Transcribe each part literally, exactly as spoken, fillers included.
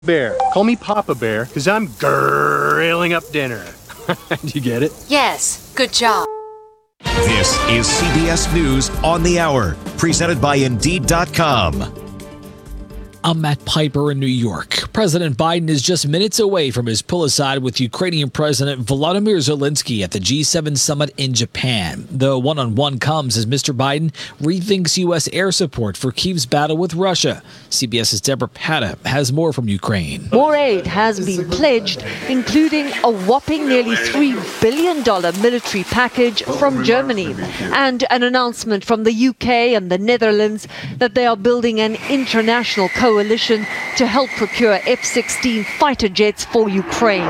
Bear. Call me Papa Bear, because I'm grilling up dinner. You get it? Yes. Good job. This is C B S News on the Hour, presented by Indeed dot com. I'm Matt Piper in New York. President Biden is just minutes away from his pull-aside with Ukrainian President Volodymyr Zelensky at the G seven summit in Japan. The one-on-one comes as Mister Biden rethinks U S air support for Kyiv's battle with Russia. CBS's Deborah Patta has more from Ukraine. More aid has been pledged, including a whopping nearly three billion dollars military package from Germany and an announcement from the U K and the Netherlands that they are building an international coalition coalition to help procure F sixteen fighter jets for Ukraine.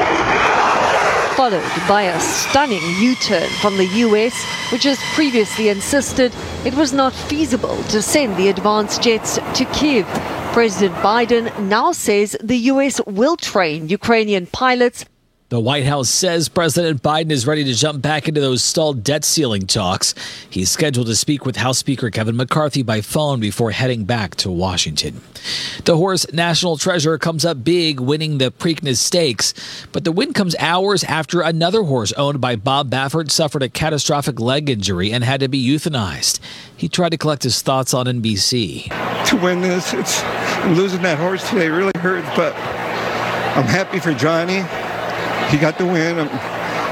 Followed by a stunning U-turn from the U S, which has previously insisted it was not feasible to send the advanced jets to Kyiv. President Biden now says the U S will train Ukrainian pilots. The White House says President Biden is ready to jump back into those stalled debt ceiling talks. He's scheduled to speak with House Speaker Kevin McCarthy by phone before heading back to Washington. The horse National Treasure comes up big, winning the Preakness Stakes. But the win comes hours after another horse owned by Bob Baffert suffered a catastrophic leg injury and had to be euthanized. He tried to collect his thoughts on N B C. To win this, it's losing that horse today really hurts, but I'm happy for Johnny. He got the win. I'm,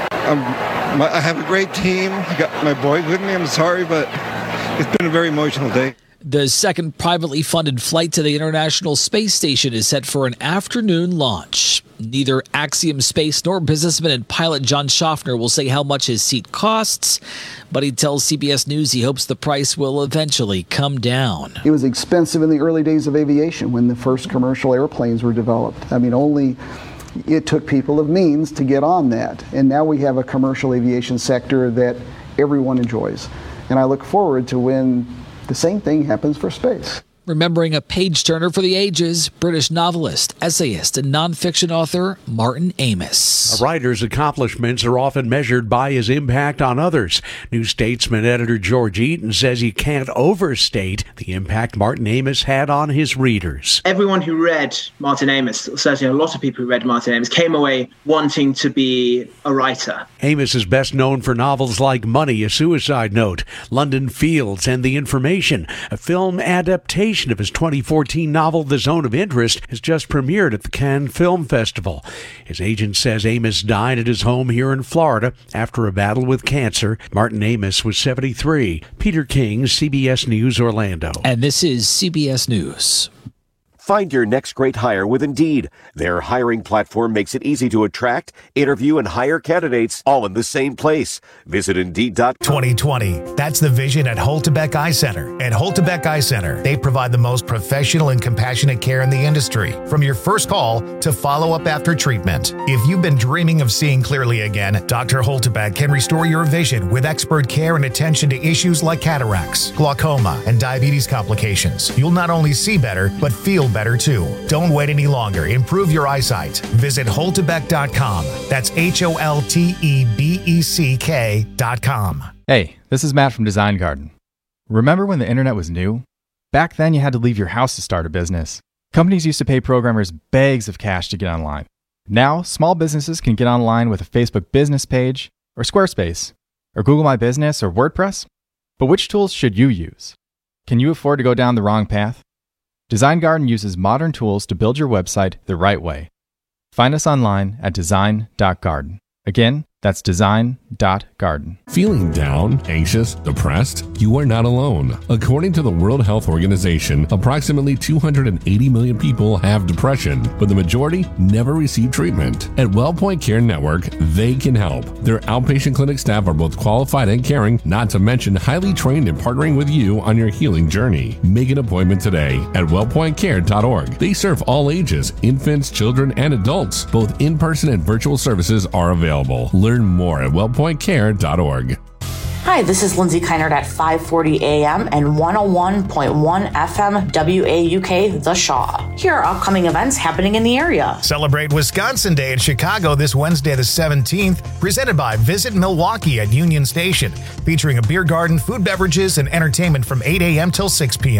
I'm, my, I have a great team. I got my boys with me. I'm sorry, but it's been a very emotional day. The second privately funded flight to the International Space Station is set for an afternoon launch. Neither Axiom Space nor businessman and pilot John Schaffner will say how much his seat costs, but he tells C B S News he hopes the price will eventually come down. It was expensive in the early days of aviation when the first commercial airplanes were developed. I mean, only it took people of means to get on that. And now we have a commercial aviation sector that everyone enjoys. And I look forward to when the same thing happens for space. Remembering a page-turner for the ages, British novelist, essayist, and nonfiction author Martin Amis. A writer's accomplishments are often measured by his impact on others. New Statesman editor George Eaton says you can't overstate the impact Martin Amis had on his readers. Everyone who read Martin Amis, certainly a lot of people who read Martin Amis, came away wanting to be a writer. Amis is best known for novels like Money, A Suicide Note, London Fields, and The Information. A film adaptation of his twenty fourteen novel The Zone of Interest has just premiered at the Cannes Film Festival. His agent says Amis died at his home here in Florida after a battle with cancer. Martin Amis was seventy-three. Peter King, C B S News, Orlando. And this is C B S News. Find your next great hire with Indeed. Their hiring platform makes it easy to attract, interview, and hire candidates all in the same place. Visit Indeed dot com. twenty twenty. That's the vision at Holtebeck Eye Center. At Holtebeck Eye Center, they provide the most professional and compassionate care in the industry, from your first call to follow-up after treatment. If you've been dreaming of seeing clearly again, Doctor Holtebeck can restore your vision with expert care and attention to issues like cataracts, glaucoma, and diabetes complications. You'll not only see better, but feel better. better too. Don't wait any longer. Improve your eyesight. Visit Holtebeck dot com. That's H O L T E B E C K dot com. Hey, this is Matt from Design Garden. Remember when the internet was new? Back then you had to leave your house to start a business. Companies used to pay programmers bags of cash to get online. Now, small businesses can get online with a Facebook business page, or Squarespace, or Google My Business, or WordPress. But which tools should you use? Can you afford to go down the wrong path? Design Garden uses modern tools to build your website the right way. Find us online at design dot garden. Again, that's design dot garden. Feeling down, anxious, depressed? You are not alone. According to the World Health Organization, approximately two hundred eighty million people have depression, but the majority never receive treatment. At WellPoint Care Network, they can help. Their outpatient clinic staff are both qualified and caring, not to mention highly trained in partnering with you on your healing journey. Make an appointment today at wellpoint care dot org. They serve all ages, infants, children, and adults. Both in-person and virtual services are available. Learn more at wellpoint care dot org. Hi, this is Lindsay Keinert at five forty A M and one oh one point one F M W A U K The Shaw. Here are upcoming events happening in the area. Celebrate Wisconsin Day in Chicago this Wednesday the seventeenth, presented by Visit Milwaukee at Union Station, featuring a beer garden, food, beverages, and entertainment from eight A M till six P M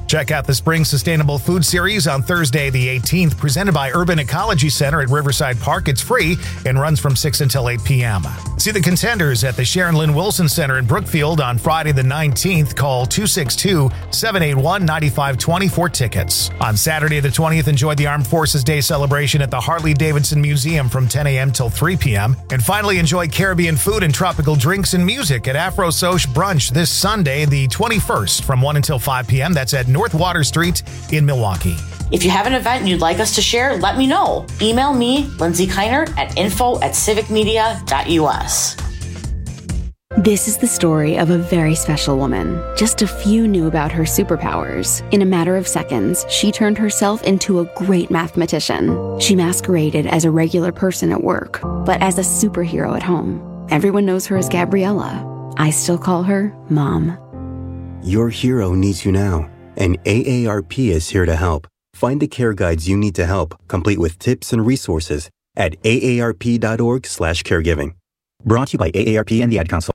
Check out the Spring Sustainable Food Series on Thursday the eighteenth, presented by Urban Ecology Center at Riverside Park. It's free and runs from six until eight p.m. See the contenders at the Sharon Lynn Wilson Center in Brookfield on Friday the nineteenth. Call two six two, seven eight one, nine five two zero for tickets. On Saturday the twentieth, enjoy the Armed Forces Day celebration at the Harley-Davidson Museum from ten a.m. till three p.m. And finally, enjoy Caribbean food and tropical drinks and music at Afro Soch Brunch this Sunday the twenty-first from one until five p.m. That's at North Water Street in Milwaukee. If you have an event you'd like us to share, let me know. Email me, Lindsay Keinert, at info at civicmedia.us. This is the story of a very special woman. Just a few knew about her superpowers. In a matter of seconds, she turned herself into a great mathematician. She masqueraded as a regular person at work, but as a superhero at home. Everyone knows her as Gabriella. I still call her Mom. Your hero needs you now, and A A R P is here to help. Find the care guides you need to help, complete with tips and resources at A A R P dot org slash caregiving. Brought to you by A A R P and the Ad Council.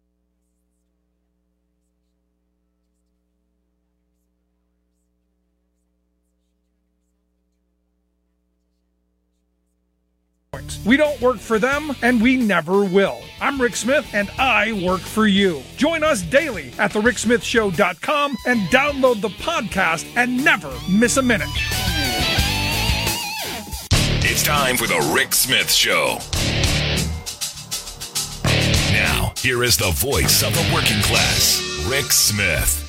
We don't work for them, and we never will. I'm Rick Smith, and I work for you. Join us daily at the rick smith show dot com and download the podcast and never miss a minute. It's time for the Rick Smith Show. Now, here is the voice of the working class, Rick Smith.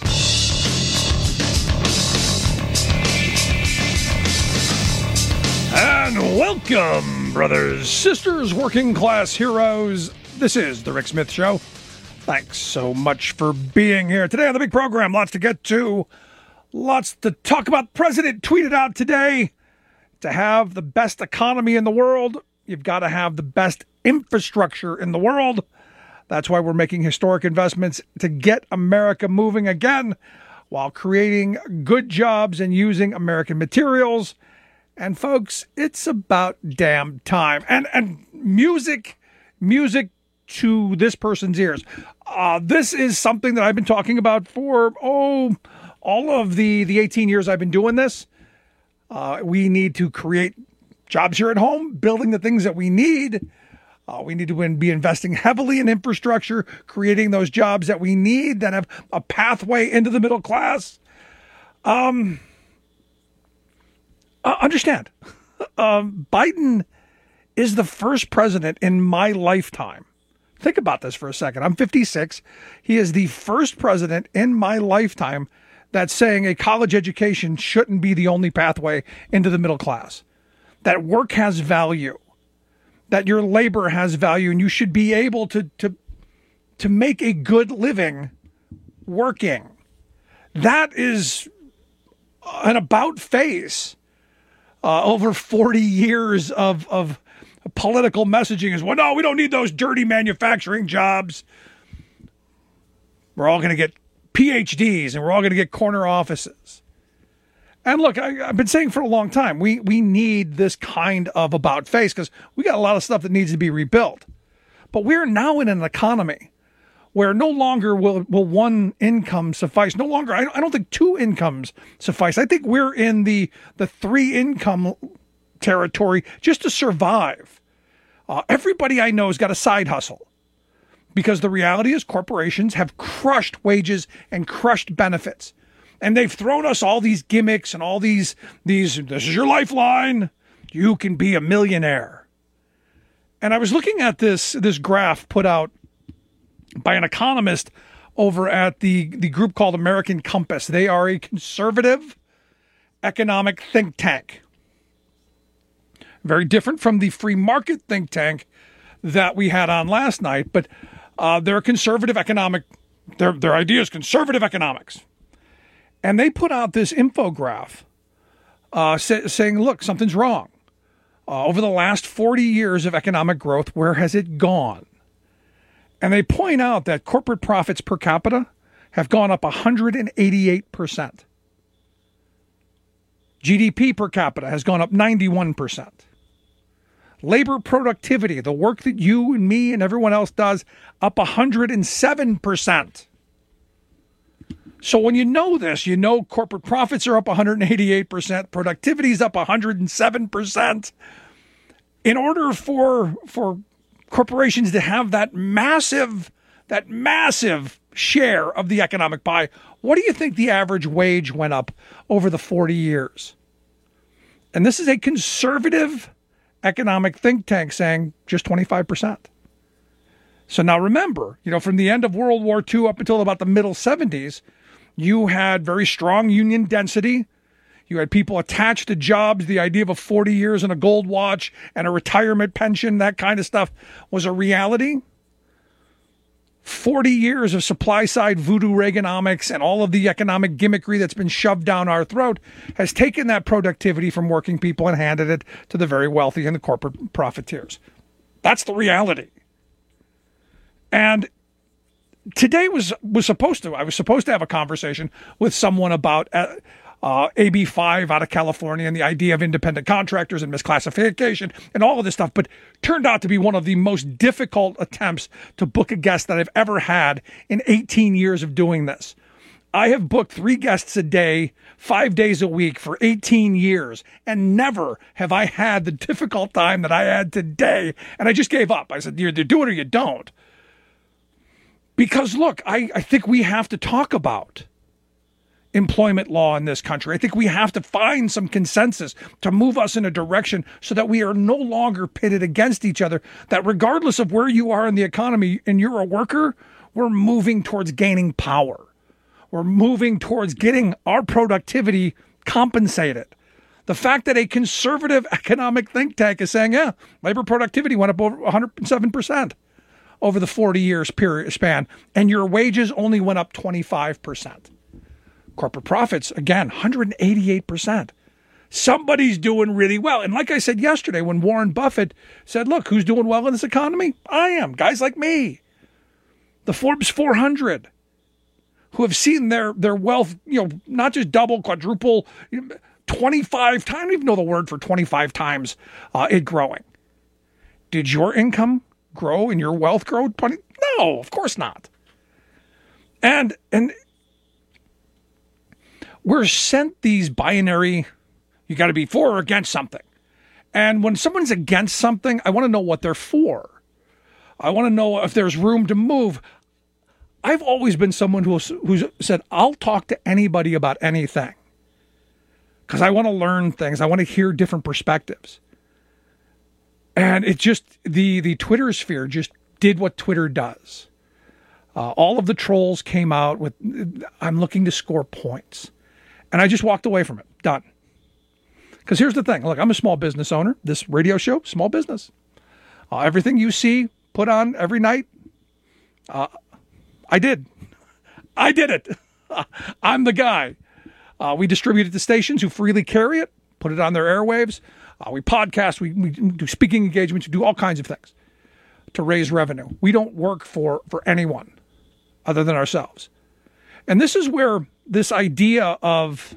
And welcome, brothers, sisters, working class heroes. This is the Rick Smith Show. Thanks so much for being here today on the big program. Lots to get to. Lots to talk about. President tweeted out today, to have the best economy in the world, you've got to have the best infrastructure in the world. That's why we're making historic investments to get America moving again while creating good jobs and using American materials. And folks, it's about damn time. And and music, music to this person's ears. Uh, this is something that I've been talking about for, oh, all of the, the eighteen years I've been doing this. Uh, we need to create jobs here at home, building the things that we need. Uh, we need to be investing heavily in infrastructure, creating those jobs that we need that have a pathway into the middle class. Um... Uh, understand, um, Biden is the first president in my lifetime. Think about this for a second. I'm fifty-six. He is the first president in my lifetime that's saying a college education shouldn't be the only pathway into the middle class, that work has value, that your labor has value, and you should be able to, to, to make a good living working. That is an about face. Uh, over forty years of, of political messaging is, well, no, we don't need those dirty manufacturing jobs. We're all going to get P H Ds and we're all going to get corner offices. And look, I, I've been saying for a long time, we, we need this kind of about face because we got a lot of stuff that needs to be rebuilt. But we're now in an economy where no longer will, will one income suffice. No longer, I, I don't think two incomes suffice. I think we're in the, the three income territory just to survive. Uh, everybody I know has got a side hustle because the reality is corporations have crushed wages and crushed benefits. And they've thrown us all these gimmicks and all these, these, this is your lifeline. You can be a millionaire. And I was looking at this, this graph put out by an economist over at the, the group called American Compass. They are a conservative economic think tank. Very different from the free market think tank that we had on last night, but uh, they're a conservative economic, their, their idea is conservative economics. And they put out this infograph uh, say, saying, look, something's wrong. Uh, over the last forty years of economic growth, where has it gone? And they point out that corporate profits per capita have gone up one hundred eighty-eight percent. G D P per capita has gone up ninety-one percent. Labor productivity, the work that you and me and everyone else does, up one hundred seven percent. So when you know this, you know corporate profits are up one hundred eighty-eight percent, productivity is up one hundred seven percent. In order for for corporations to have that massive, that massive share of the economic pie, what do you think the average wage went up over the forty years? And this is a conservative economic think tank saying just twenty-five percent. So now remember, you know, from the end of World War Two up until about the middle seventies, you had very strong union density. You had people attached to jobs. The idea of a forty years and a gold watch and a retirement pension, that kind of stuff was a reality. forty years of supply-side voodoo Reaganomics and all of the economic gimmickry that's been shoved down our throat has taken that productivity from working people and handed it to the very wealthy and the corporate profiteers. That's the reality. And today was was supposed to, I was supposed to have a conversation with someone about uh, uh, A B five out of California and the idea of independent contractors and misclassification and all of this stuff, but turned out to be one of the most difficult attempts to book a guest that I've ever had in eighteen years of doing this. I have booked three guests a day, five days a week for eighteen years, and never have I had the difficult time that I had today. And I just gave up. I said, you either do it or you don't. Because, look, I, I think we have to talk about employment law in this country. I think we have to find some consensus to move us in a direction so that we are no longer pitted against each other, that regardless of where you are in the economy and you're a worker, we're moving towards gaining power. We're moving towards getting our productivity compensated. The fact that a conservative economic think tank is saying, yeah, labor productivity went up over one hundred seven percent. Over the forty years period span, and your wages only went up twenty-five percent. Corporate profits, again, one hundred eighty-eight percent. Somebody's doing really well. And like I said yesterday, when Warren Buffett said, look, who's doing well in this economy? I am. Guys like me. The Forbes four hundred, who have seen their, their wealth, you know, not just double, quadruple, twenty-five times, I don't even know the word for twenty-five times uh, it growing. Did your income grow and your wealth grow? No, of course not. And and we're sent these binary, you got to be for or against something. And when someone's against something, I want to know what they're for. I want to know if there's room to move. I've always been someone who who's said, I'll talk to anybody about anything because I want to learn things. I want to hear different perspectives. And it just, the, the Twitter sphere just did what Twitter does. Uh, all of the trolls came out with, I'm looking to score points. And I just walked away from it. Done. Because here's the thing. Look, I'm a small business owner. This radio show, small business. Uh, everything you see put on every night, uh, I did. I did it. I'm the guy. Uh, we distribute it to stations who freely carry it, put it on their airwaves. Uh, we podcast, we, we do speaking engagements, we do all kinds of things to raise revenue. We don't work for, for anyone other than ourselves. And this is where this idea of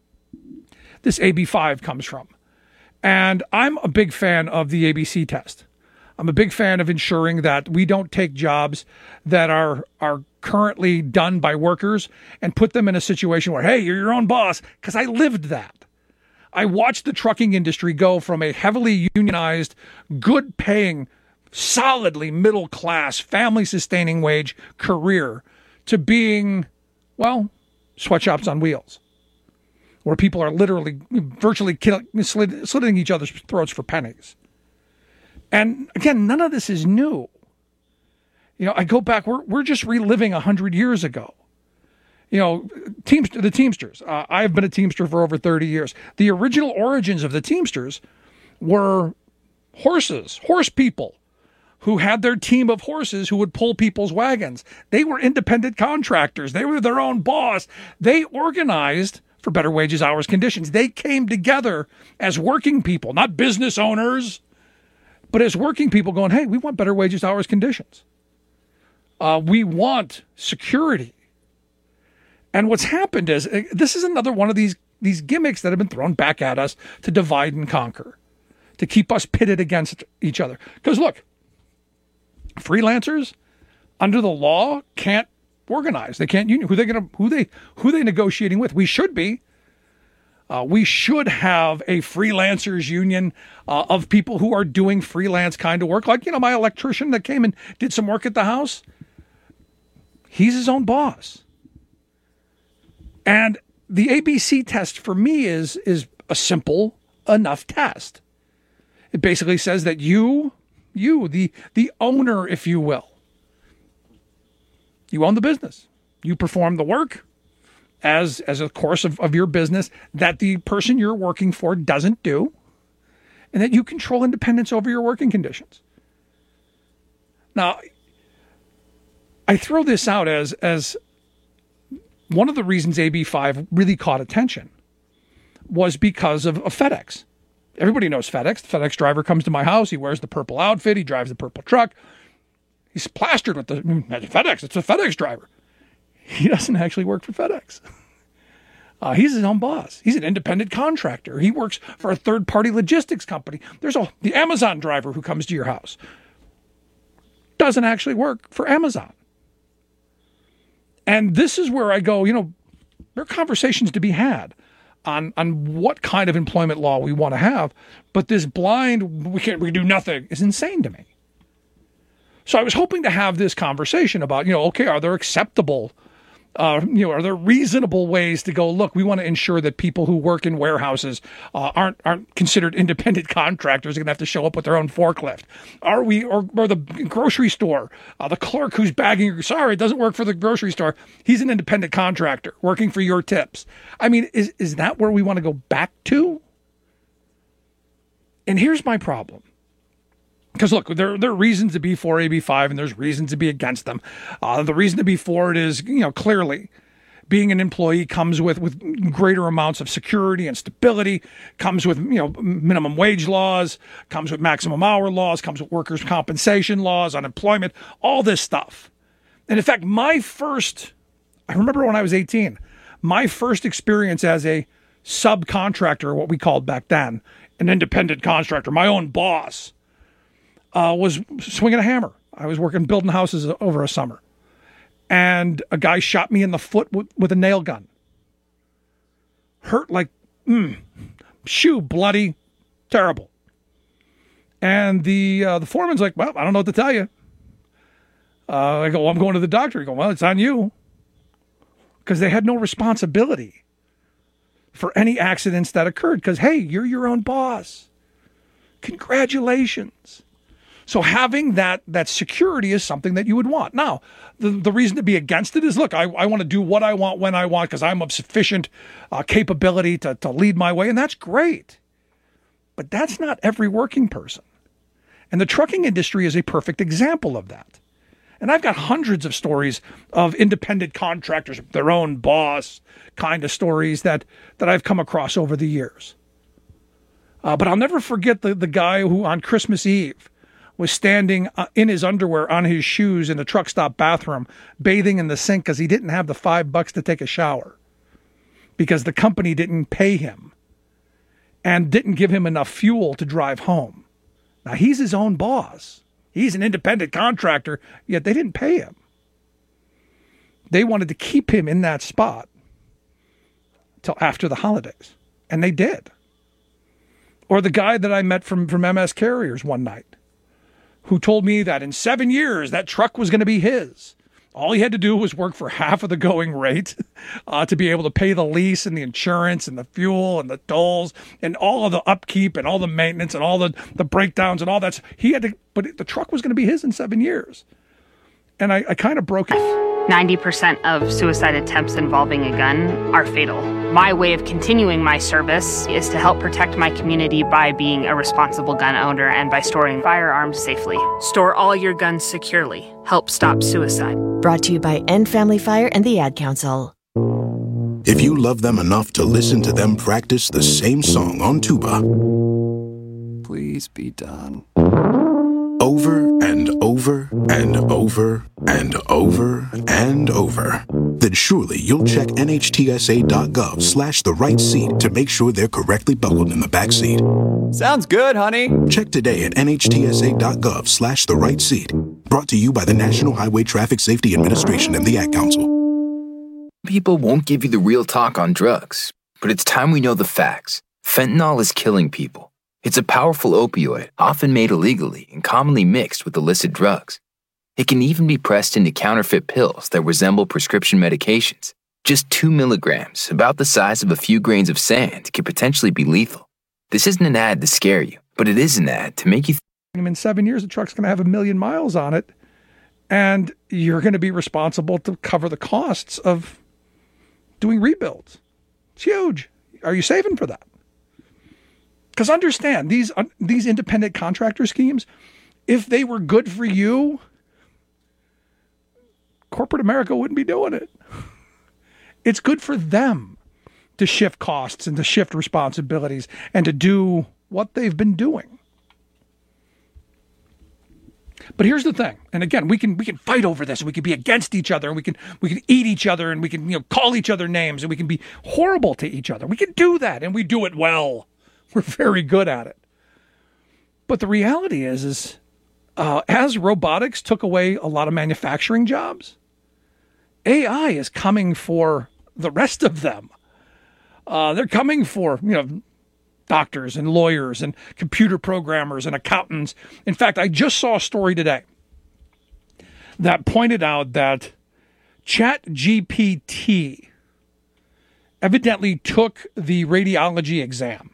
this A B five comes from. And I'm a big fan of the A B C test. I'm a big fan of ensuring that we don't take jobs that are, are currently done by workers and put them in a situation where, hey, you're your own boss, because I lived that. I watched the trucking industry go from a heavily unionized, good-paying, solidly middle-class, family-sustaining wage career to being, well, sweatshops on wheels, where people are literally, virtually killing, slit, slitting each other's throats for pennies. And again, none of this is new. You know, I go back, we're, we're just reliving one hundred years ago. You know, Teamster, the Teamsters. Uh, I've been a Teamster for over thirty years. The original origins of the Teamsters were horses, horse people, who had their team of horses who would pull people's wagons. They were independent contractors. They were their own boss. They organized for better wages, hours, conditions. They came together as working people, not business owners, but as working people going, hey, we want better wages, hours, conditions. Uh, we want security. And what's happened is, this is another one of these, these gimmicks that have been thrown back at us to divide and conquer, to keep us pitted against each other. Because look, freelancers under the law can't organize. They can't union. Who they gonna who they who they negotiating with? We should be. Uh, we should have a freelancers union uh, of people who are doing freelance kind of work. Like, you know, my electrician that came and did some work at the house. He's his own boss. And the A B C test for me is, is a simple enough test. It basically says that you, you, the, the owner, if you will, you own the business. You perform the work as, as a course of, of your business that the person you're working for doesn't do, and that you control independence over your working conditions. Now, I throw this out as, as one of the reasons A B five really caught attention was because of, of FedEx. Everybody knows FedEx. The FedEx driver comes to my house. He wears the purple outfit. He drives the purple truck. He's plastered with the FedEx. It's a FedEx driver. He doesn't actually work for FedEx. Uh, he's his own boss. He's an independent contractor. He works for a third-party logistics company. There's a, the Amazon driver who comes to your house. Doesn't actually work for Amazon. And this is where I go, you know, there are conversations to be had on, on what kind of employment law we want to have, but this blind, we can't, we can do nothing, is insane to me. So I was hoping to have this conversation about, you know, okay, are there acceptable, uh, you know, are there reasonable ways to go, look, we want to ensure that people who work in warehouses uh, aren't aren't considered independent contractors, are going to have to show up with their own forklift. Are we, or, or the grocery store, uh, the clerk who's bagging, sorry, it doesn't work for the grocery store. He's an independent contractor working for your tips. I mean, is, is that where we want to go back to? And here's my problem. Because, look, there, there are reasons to be for A B five, and there's reasons to be against them. Uh, the reason to be for it is, you know, clearly being an employee comes with, with greater amounts of security and stability, comes with, you know, minimum wage laws, comes with maximum hour laws, comes with workers' compensation laws, unemployment, all this stuff. And, in fact, my first, I remember when I was eighteen, my first experience as a subcontractor, what we called back then, an independent contractor, my own boss, Uh, was swinging a hammer. I was working building houses over a summer, and a guy shot me in the foot with, with a nail gun. Hurt like, mm, shoe bloody, terrible. And the uh, the foreman's like, well, I don't know what to tell you. Uh, I go, well, I'm going to the doctor. He go, well, it's on you, because they had no responsibility for any accidents that occurred. Because hey, you're your own boss. Congratulations. So having that that security is something that you would want. Now, the, the reason to be against it is, look, I, I want to do what I want when I want because I'm of sufficient uh, capability to, to lead my way, and that's great. But that's not every working person. And the trucking industry is a perfect example of that. And I've got hundreds of stories of independent contractors, their own boss kind of stories that, that I've come across over the years. Uh, but I'll never forget the, the guy who on Christmas Eve was standing in his underwear on his shoes in the truck stop bathroom, bathing in the sink because he didn't have the five bucks to take a shower because the company didn't pay him and didn't give him enough fuel to drive home. Now, he's his own boss. He's an independent contractor, yet they didn't pay him. They wanted to keep him in that spot till after the holidays, and they did. Or the guy that I met from, from M S Carriers one night, who told me that in seven years, that truck was going to be his. All he had to do was work for half of the going rate uh, to be able to pay the lease and the insurance and the fuel and the tolls and all of the upkeep and all the maintenance and all the, the breakdowns and all that. He had to, but the truck was going to be his in seven years. And I, I kind of broke it. ninety percent of suicide attempts involving a gun are fatal. My way of continuing my service is to help protect my community by being a responsible gun owner and by storing firearms safely. Store all your guns securely. Help stop suicide. Brought to you by End Family Fire and the Ad Council. If you love them enough to listen to them practice the same song on tuba, please be done. Over and over and over and over and over, then surely you'll check N H T S A dot gov slash the right seat to make sure they're correctly buckled in the back seat. Sounds good, honey. Check today at N H T S A dot gov slash the right seat. Brought to you by the National Highway Traffic Safety Administration and the Ad Council. People won't give you the real talk on drugs, but it's time we know the facts. Fentanyl is killing people. It's a powerful opioid, often made illegally and commonly mixed with illicit drugs. It can even be pressed into counterfeit pills that resemble prescription medications. Just two milligrams, about the size of a few grains of sand, can potentially be lethal. This isn't an ad to scare you, but it is an ad to make you think. In seven years, the truck's going to have a million miles on it, and you're going to be responsible to cover the costs of doing rebuilds. It's huge. Are you saving for that? Because understand, these uh, these independent contractor schemes, if they were good for you, corporate America wouldn't be doing it. It's good for them to shift costs and to shift responsibilities and to do what they've been doing. But here's the thing, and again, we can we can fight over this, and we can be against each other, and we can we can eat each other, and we can you know call each other names, and we can be horrible to each other. We can do that, and we do it well. We're very good at it. But the reality is, is uh, as robotics took away a lot of manufacturing jobs, A I is coming for the rest of them. Uh, they're coming for you know. doctors and lawyers and computer programmers and accountants. In fact, I just saw a story today that pointed out that ChatGPT evidently took the radiology exam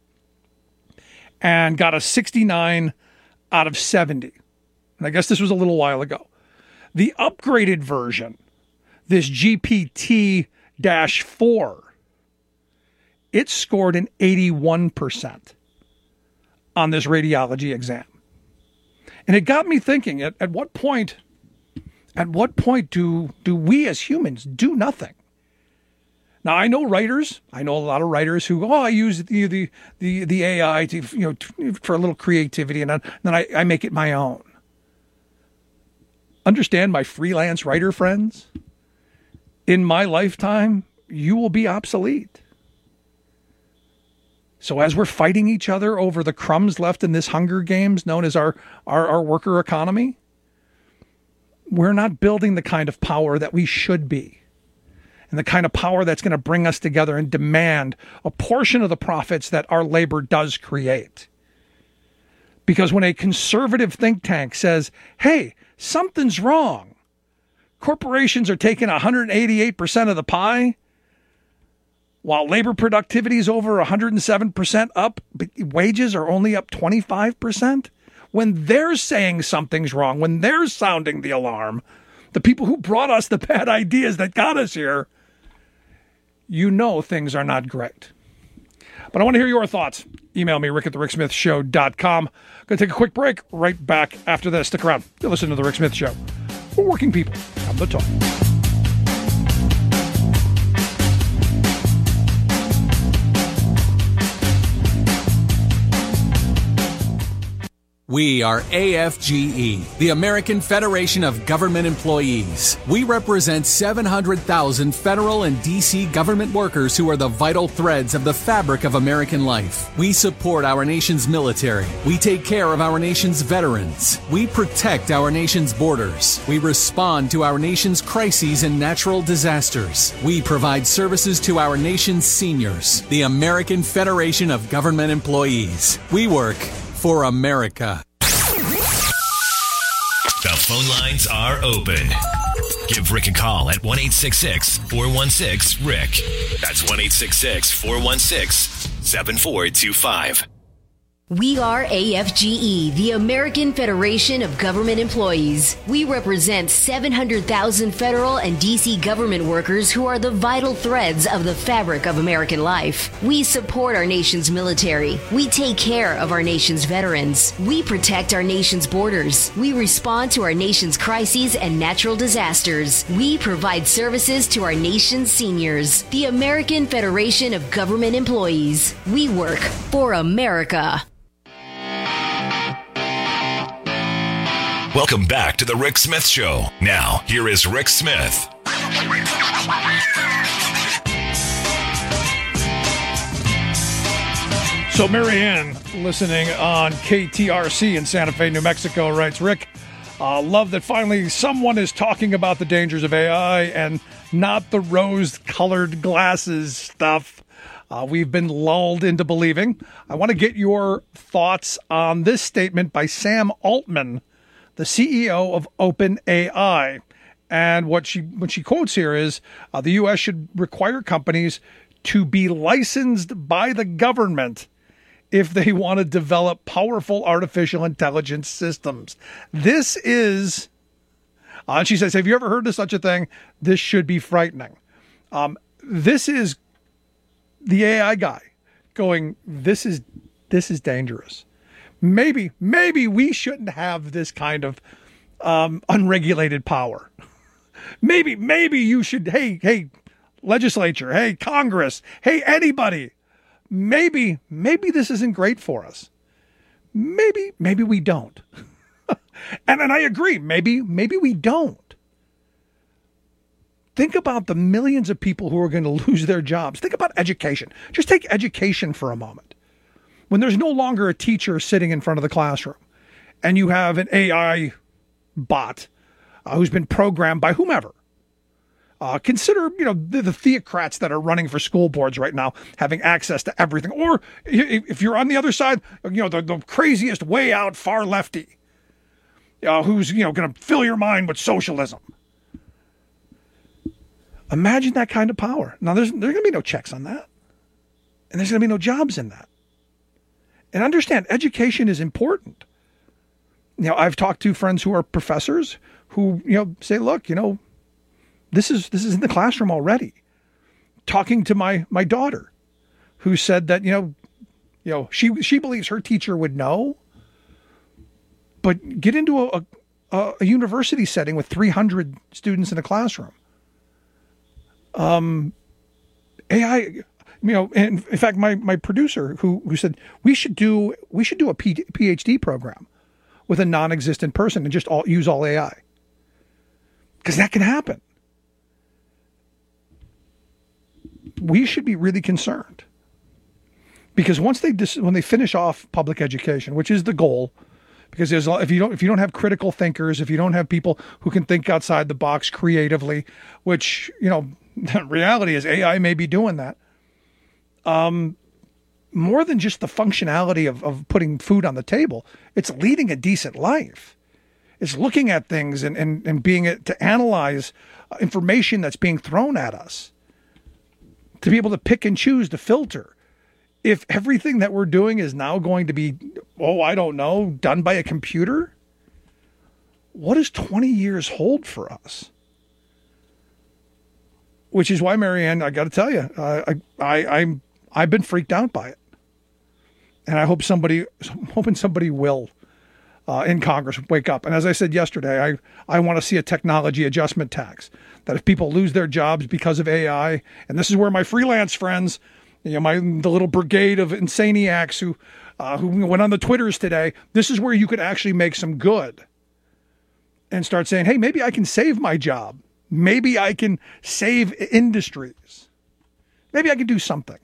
and got a sixty-nine out of seventy. And I guess this was a little while ago. The upgraded version, this G P T four, it scored an eighty-one percent on this radiology exam. And it got me thinking, at, at what point, at what point do, do we as humans do nothing? Now, I know writers, I know a lot of writers who, oh, I use the, the, the, the A I to, you know, to, for a little creativity, and then I, I make it my own. Understand, my freelance writer friends, in my lifetime, you will be obsolete. So as we're fighting each other over the crumbs left in this Hunger Games known as our, our, our worker economy, we're not building the kind of power that we should be, and the kind of power that's going to bring us together and demand a portion of the profits that our labor does create. Because when a conservative think tank says, hey, something's wrong, corporations are taking one hundred eighty-eight percent of the pie, while labor productivity is over one hundred seven percent up, but wages are only up twenty-five percent. When they're saying something's wrong, when they're sounding the alarm, the people who brought us the bad ideas that got us here, you know things are not great. But I want to hear your thoughts. Email me, rick at the rick smith show dot com. Going to take a quick break. Right back after this. Stick around. You're listening to The Rick Smith Show. For working people on the talk. We are A F G E, the American Federation of Government Employees. We represent seven hundred thousand federal and D C government workers who are the vital threads of the fabric of American life. We support our nation's military. We take care of our nation's veterans. We protect our nation's borders. We respond to our nation's crises and natural disasters. We provide services to our nation's seniors. The American Federation of Government Employees. We work for America. The phone lines are open. Give Rick a call at one eight six six, four one six, R I C K. That's one eight six six, four one six, seven four two five. We are A F G E, the American Federation of Government Employees. We represent seven hundred thousand federal and D C government workers who are the vital threads of the fabric of American life. We support our nation's military. We take care of our nation's veterans. We protect our nation's borders. We respond to our nation's crises and natural disasters. We provide services to our nation's seniors. The American Federation of Government Employees. We work for America. Welcome back to The Rick Smith Show. Now, here is Rick Smith. So Marianne, listening on K T R C in Santa Fe, New Mexico, writes, Rick, Uh, love that finally someone is talking about the dangers of A I and not the rose-colored glasses stuff uh, we've been lulled into believing. I want to get your thoughts on this statement by Sam Altman, the C E O of OpenAI. And what she what she quotes here is uh, the U S should require companies to be licensed by the government if they want to develop powerful artificial intelligence systems. This is, uh, and she says, have you ever heard of such a thing? This should be frightening. Um, this is the A I guy going, this is, this is dangerous. Maybe, maybe we shouldn't have this kind of um, unregulated power. Maybe, maybe you should, hey, hey, legislature, hey, Congress, hey, anybody. Maybe, maybe this isn't great for us. Maybe, maybe we don't. and and I agree. Maybe, maybe we don't. Think about the millions of people who are going to lose their jobs. Think about education. Just take education for a moment. When there's no longer a teacher sitting in front of the classroom and you have an A I bot uh, who's been programmed by whomever. Uh, consider, you know, the, the theocrats that are running for school boards right now having access to everything. Or if you're on the other side, you know, the, the craziest way out far lefty uh, who's, you know, going to fill your mind with socialism. Imagine that kind of power. Now, there's, there's going to be no checks on that. And there's going to be no jobs in that. And understand, education is important. You know, I've talked to friends who are professors who, you know, say, look, you know, This is this is in the classroom already. Talking to my my daughter, who said that, you know, you know, she she believes her teacher would know, but get into a a, a university setting with three hundred students in a classroom. Um, A I, you know, and in fact, my my producer who who said we should do we should do a P, PhD program with a non-existent person and just all use all A I, because that can happen. We should be really concerned, because once they dis- when they finish off public education, which is the goal, because there's if you don't if you don't have critical thinkers, if you don't have people who can think outside the box creatively, which, you know, the reality is A I may be doing that. Um, more than just the functionality of of putting food on the table, it's leading a decent life. It's looking at things and and and being it to analyze information that's being thrown at us. To be able to pick and choose, to filter. If everything that we're doing is now going to be, oh, I don't know, done by a computer, what does twenty years hold for us? Which is why, Marianne, I got to tell you, uh, I, I, I'm, I've been freaked out by it, and I hope somebody, I'm hoping somebody will, uh, in Congress, wake up. And as I said yesterday, I, I want to see a technology adjustment tax. That if people lose their jobs because of A I, and this is where my freelance friends, you know, my the little brigade of insaniacs who uh, who went on the Twitters today, this is where you could actually make some good and start saying, hey, maybe I can save my job. Maybe I can save industries. Maybe I can do something.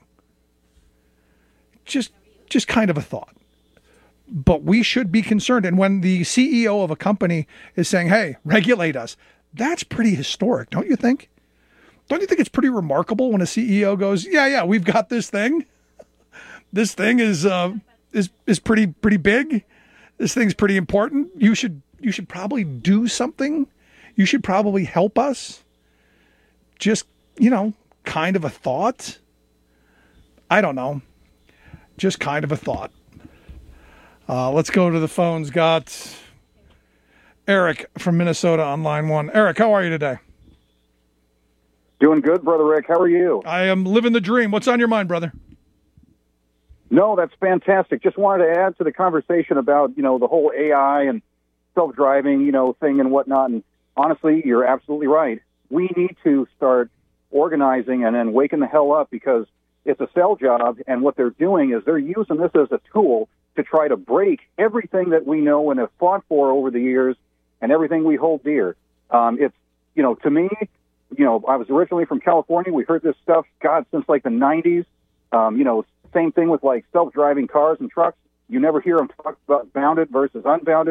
Just, just kind of a thought. But we should be concerned. And when the C E O of a company is saying, hey, regulate us, that's pretty historic, don't you think? Don't you think it's pretty remarkable when a C E O goes, yeah, yeah, we've got this thing. This thing is uh, is is pretty pretty big. This thing's pretty important. You should you should probably do something. You should probably help us. Just, you know, kind of a thought. I don't know. Just kind of a thought. Uh, let's go to the phones. Got Eric from Minnesota on line one. Eric, how are you today? Doing good, Brother Rick. How are you? I am living the dream. What's on your mind, brother? No, that's fantastic. Just wanted to add to the conversation about, you know, the whole A I and self-driving, you know, thing and whatnot. And honestly, you're absolutely right. We need to start organizing and then waking the hell up, because it's a sell job. And what they're doing is they're using this as a tool to try to break everything that we know and have fought for over the years and everything we hold dear. Um, it's, you know, to me, you know, I was originally from California. We heard this stuff, God, since like the nineties. Um, you know, same thing with like self-driving cars and trucks. You never hear them talk about bounded versus unbounded.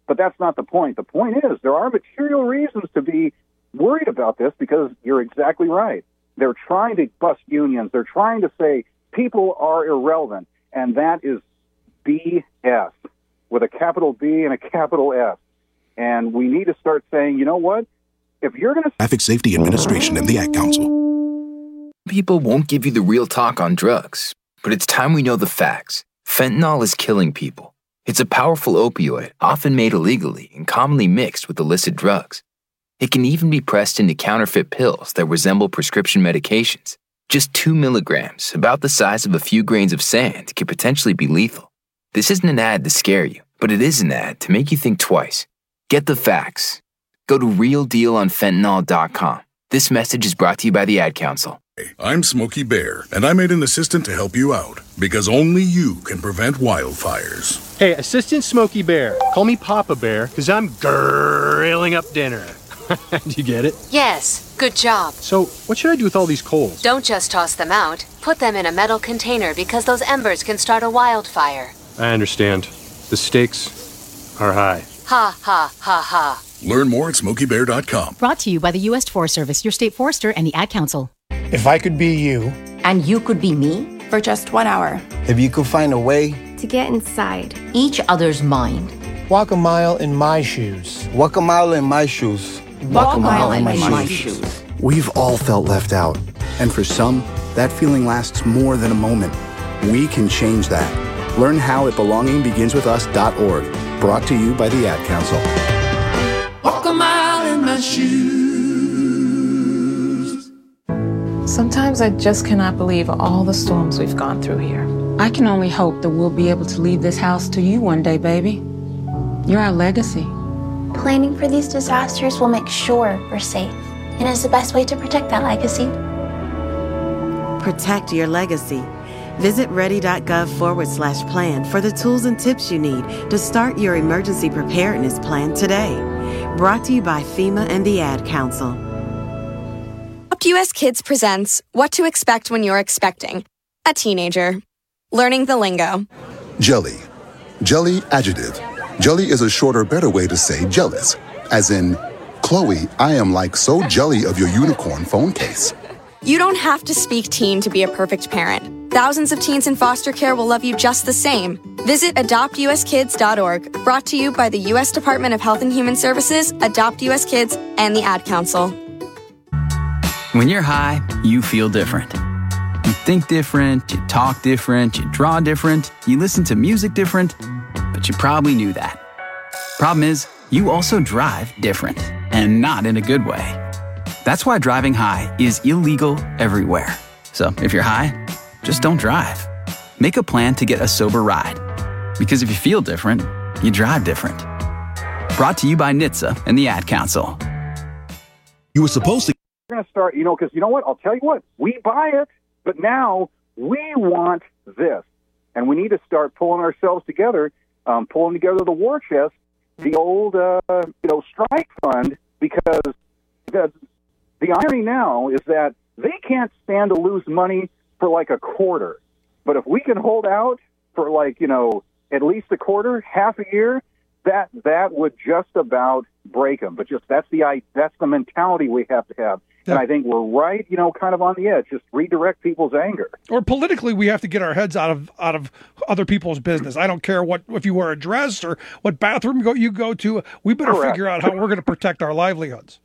But that's not the point. The point is there are material reasons to be worried about this because you're exactly right. They're trying to bust unions. They're trying to say people are irrelevant, and that is B S with a capital B and a capital S. And we need to start saying, you know what? If you're going to... Traffic Safety Administration and the Ad Council. People won't give you the real talk on drugs, but it's time we know the facts. Fentanyl is killing people. It's a powerful opioid, often made illegally and commonly mixed with illicit drugs. It can even be pressed into counterfeit pills that resemble prescription medications. Just two milligrams, about the size of a few grains of sand, could potentially be lethal. This isn't an ad to scare you, but it is an ad to make you think twice. Get the facts. Go to real deal on fentanyl dot com. This message is brought to you by the Ad Council. I'm Smokey Bear, and I made an assistant to help you out, because only you can prevent wildfires. Hey, Assistant Smokey Bear, call me Papa Bear, because I'm grilling up dinner. Do you get it? Yes, good job. So, what should I do with all these coals? Don't just toss them out. Put them in a metal container because those embers can start a wildfire. I understand. The stakes are high. Ha, ha, ha, ha. Learn more at smokey bear dot com. Brought to you by the U S Forest Service, your state forester, and the Ad Council. If I could be you. And you could be me? For just one hour. If you could find a way. To get inside each other's mind. Walk a mile in my shoes. Walk a mile in my shoes. Walk, Walk a mile, mile in my, my, my shoes. shoes. We've all felt left out. And for some, that feeling lasts more than a moment. We can change that. Learn how at belonging begins with us dot org. Brought to you by the Ad Council. Walk a mile in my shoes. Sometimes I just cannot believe all the storms we've gone through here. I can only hope that we'll be able to leave this house to you one day, baby. You're our legacy. Planning for these disasters will make sure we're safe, and is the best way to protect that legacy. Protect your legacy. Visit ready.gov forward slash plan for the tools and tips you need to start your emergency preparedness plan today. Brought to you by FEMA and the Ad Council. Adopt U S Kids presents What to Expect When You're Expecting a Teenager. Learning the lingo. Jelly. Jelly adjective. Jelly is a shorter, better way to say jealous. As in, Chloe, I am like so jelly of your unicorn phone case. You don't have to speak teen to be a perfect parent. Thousands of teens in foster care will love you just the same. Visit adopt u s kids dot org. Brought to you by the U S Department of Health and Human Services, Adopt U S Kids, and the Ad Council. When you're high, you feel different. You think different, you talk different, you draw different, you listen to music different, but you probably knew that. Problem is, you also drive different, and not in a good way. That's why driving high is illegal everywhere. So if you're high, just don't drive. Make a plan to get a sober ride. Because if you feel different, you drive different. Brought to you by N H T S A and the Ad Council. You were supposed to... We're going to start, you know, because you know what? I'll tell you what. We buy it, but now we want this. And we need to start pulling ourselves together, um, pulling together the war chest, the old, uh, you know, strike fund, because the, the irony now is that they can't stand to lose money for like a quarter. But if we can hold out for like, you know, at least a quarter, half a year, that that would just about break them. But just that's the that's the mentality we have to have. Yeah. And I think we're right, you know, kind of on the edge. Just redirect people's anger. Or politically, we have to get our heads out of out of other people's business. I don't care what if you wear a dress or what bathroom go, you go to. We better Correct. figure out how we're going to protect our livelihoods.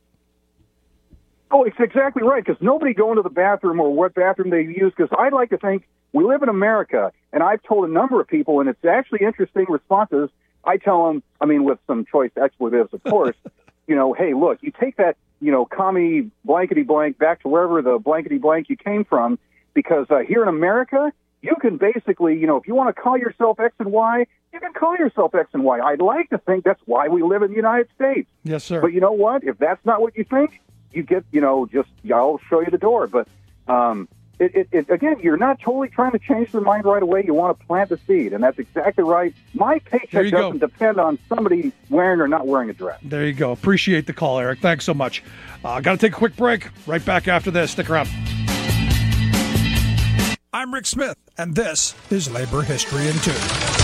Oh, it's exactly right, because nobody going to the bathroom or what bathroom they use, because I'd like to think we live in America, and I've told a number of people, and it's actually interesting responses. I tell them, I mean, with some choice expletives, of course, you know, hey, look, you take that, you know, commie blankety blank back to wherever the blankety blank you came from, because uh, here in America, you can basically, you know, if you want to call yourself X and Y, you can call yourself X and Y. I'd like to think that's why we live in the United States. Yes, sir. But you know what? If that's not what you think, you get, you know, just, I'll show you the door. But um, it, it, it, again, you're not totally trying to change their mind right away. You want to plant the seed, and that's exactly right. My paycheck doesn't go. depend on somebody wearing or not wearing a dress. There you go. Appreciate the call, Eric. Thanks so much. Uh, got to take a quick break. Right back after this. Stick around. I'm Rick Smith, and this is Labor History in Two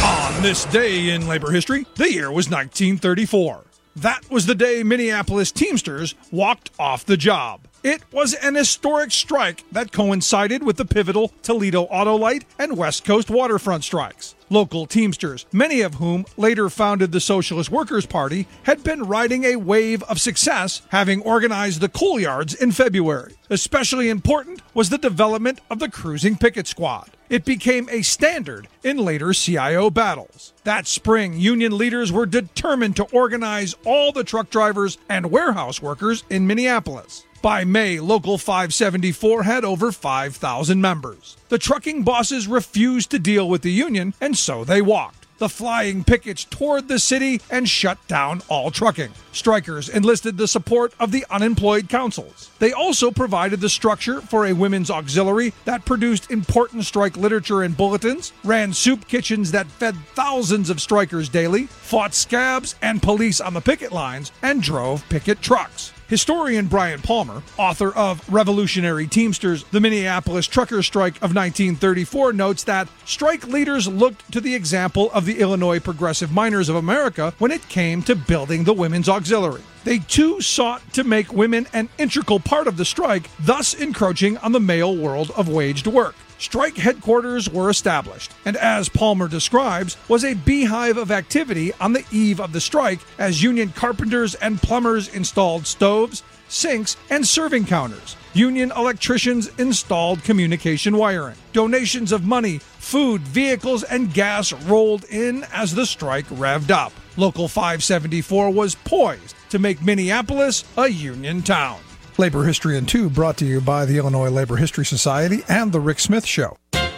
On this day in labor history, the year was nineteen thirty-four. That was the day Minneapolis Teamsters walked off the job. It was an historic strike that coincided with the pivotal Toledo Autolite and West Coast waterfront strikes. Local Teamsters, many of whom later founded the Socialist Workers' Party, had been riding a wave of success, having organized the coal yards in February. Especially important was the development of the Cruising Picket Squad. It became a standard in later C I O battles. That spring, union leaders were determined to organize all the truck drivers and warehouse workers in Minneapolis. By May, Local five seventy-four had over five thousand members. The trucking bosses refused to deal with the union, and so they walked. The flying pickets toured the city and shut down all trucking. Strikers enlisted the support of the unemployed councils. They also provided the structure for a women's auxiliary that produced important strike literature and bulletins, ran soup kitchens that fed thousands of strikers daily, fought scabs and police on the picket lines, and drove picket trucks. Historian Brian Palmer, author of Revolutionary Teamsters, the Minneapolis Trucker Strike of nineteen thirty-four, notes that strike leaders looked to the example of the Illinois Progressive Miners of America when it came to building the women's auxiliary. They too sought to make women an integral part of the strike, thus encroaching on the male world of waged work. Strike headquarters were established, and as Palmer describes, was a beehive of activity on the eve of the strike as union carpenters and plumbers installed stoves, sinks, and serving counters. Union electricians installed communication wiring. Donations of money, food, vehicles, and gas rolled in as the strike revved up. Local five seventy-four was poised to make Minneapolis a union town. Labor History in two brought to you by the Illinois Labor History Society and The Rick Smith Show.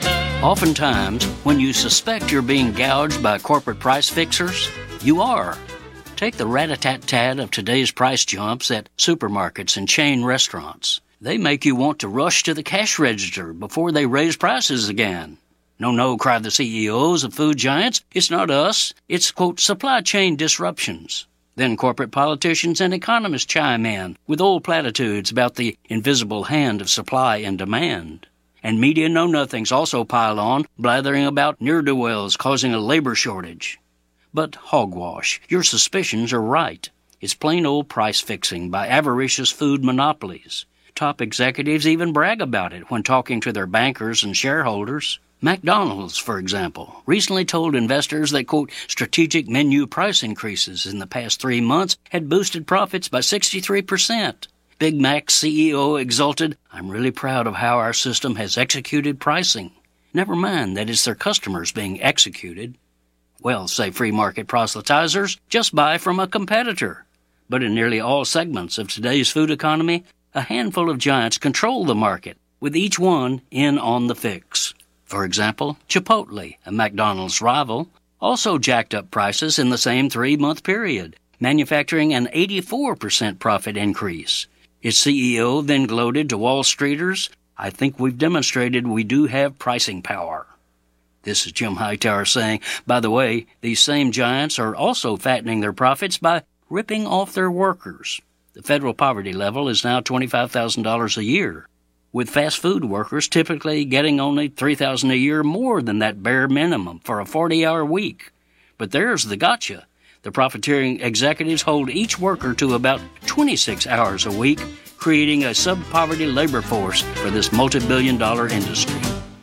Oftentimes, when you suspect you're being gouged by corporate price fixers, you are. Take the rat-a-tat-tat of today's price jumps at supermarkets and chain restaurants. They make you want to rush to the cash register before they raise prices again. No, no, cry the C E Os of food giants. It's not us. It's, quote, supply chain disruptions. Then corporate politicians and economists chime in with old platitudes about the invisible hand of supply and demand. And media know-nothings also pile on, blathering about ne'er-do-wells causing a labor shortage. But hogwash, your suspicions are right. It's plain old price fixing by avaricious food monopolies. Top executives even brag about it when talking to their bankers and shareholders. McDonald's, for example, recently told investors that, quote, strategic menu price increases in the past three months had boosted profits by sixty-three percent. Big Mac's C E O exulted, I'm really proud of how our system has executed pricing. Never mind that it's their customers being executed. Well, say free market proselytizers, just buy from a competitor. But in nearly all segments of today's food economy, a handful of giants control the market, with each one in on the fix. For example, Chipotle, a McDonald's rival, also jacked up prices in the same three-month period, manufacturing an eighty-four percent profit increase. Its C E O then gloated to Wall Streeters, I think we've demonstrated we do have pricing power. This is Jim Hightower saying, by the way, these same giants are also fattening their profits by ripping off their workers. The federal poverty level is now twenty-five thousand dollars a year, with fast food workers typically getting only three thousand dollars a year more than that bare minimum for a forty-hour week. But there's the gotcha. The profiteering executives hold each worker to about twenty-six hours a week, creating a sub-poverty labor force for this multi-billion dollar industry.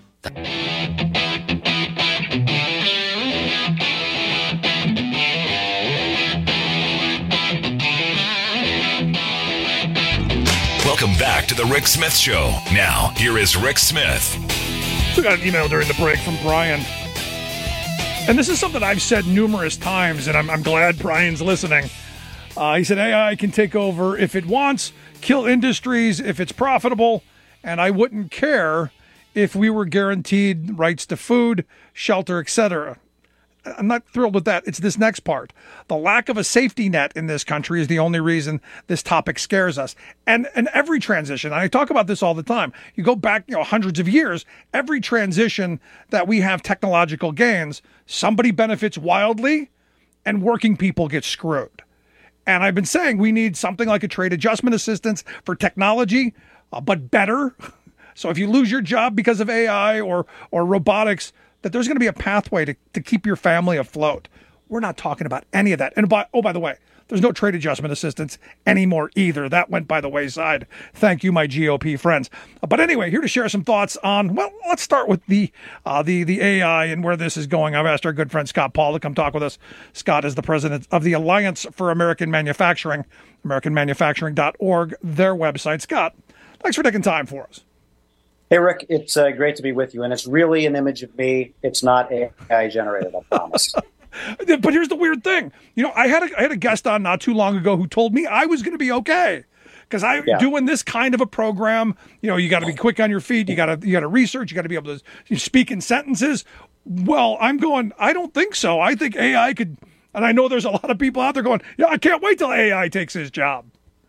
Welcome back to the Rick Smith Show. Now, here is Rick Smith. We got an email during the break from Brian. And this is something I've said numerous times, and I'm, I'm glad Brian's listening. Uh, he said, A I can take over if it wants, kill industries if it's profitable, and I wouldn't care if we were guaranteed rights to food, shelter, et cetera. I'm not thrilled with that. It's this next part. The lack of a safety net in this country is the only reason this topic scares us. And and every transition, and I talk about this all the time, you go back, you know, hundreds of years, every transition that we have technological gains, somebody benefits wildly and working people get screwed. And I've been saying we need something like a trade adjustment assistance for technology, uh, but better. So if you lose your job because of A I or or robotics, that there's going to be a pathway to, to keep your family afloat. We're not talking about any of that. And by, oh, by the way, there's no trade adjustment assistance anymore either. That went by the wayside. Thank you, my G O P friends. But anyway, here to share some thoughts on, well, let's start with the uh, the the A I and where this is going. I've asked our good friend Scott Paul to come talk with us. Scott is the president of the Alliance for American Manufacturing, american manufacturing dot org, their website. Scott, thanks for taking time for us. Hey, Rick, it's uh, great to be with you. And it's really an image of me. It's not A I generated, I promise. But here's the weird thing. You know, I had a, I had a guest on not too long ago who told me I was going to be okay because I yeah. doing this kind of a program. You know, you got to be quick on your feet. You got to you got to research. You got to be able to speak in sentences. Well, I'm going, I don't think so. I think A I could. And I know there's a lot of people out there going, yeah, I can't wait till A I takes his job.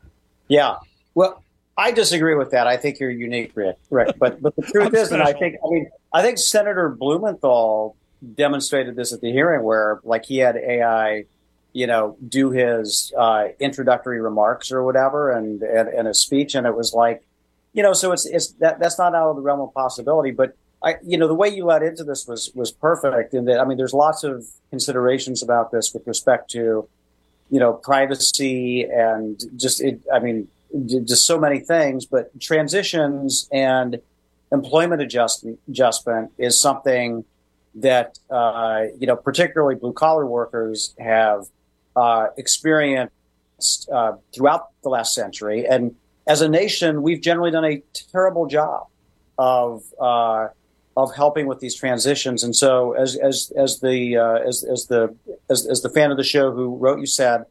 Yeah. Well, I disagree with that. I think you're unique, Rick. Rick. But but the truth is, and I think I mean I think Senator Blumenthal demonstrated this at the hearing where, like, he had A I, you know, do his uh, introductory remarks or whatever, and, and and a speech, and it was like, you know, so it's it's that that's not out of the realm of possibility. But I, you know, the way you led into this was was perfect. In that, I mean, there's lots of considerations about this with respect to, you know, privacy and just, it, I mean, just so many things. But transitions and employment adjustment adjustment is something that, uh, you know, particularly blue-collar workers have uh, experienced uh, throughout the last century. And as a nation, we've generally done a terrible job of uh, of helping with these transitions. And so, as as as the uh, as as the as, as the fan of the show who wrote you said,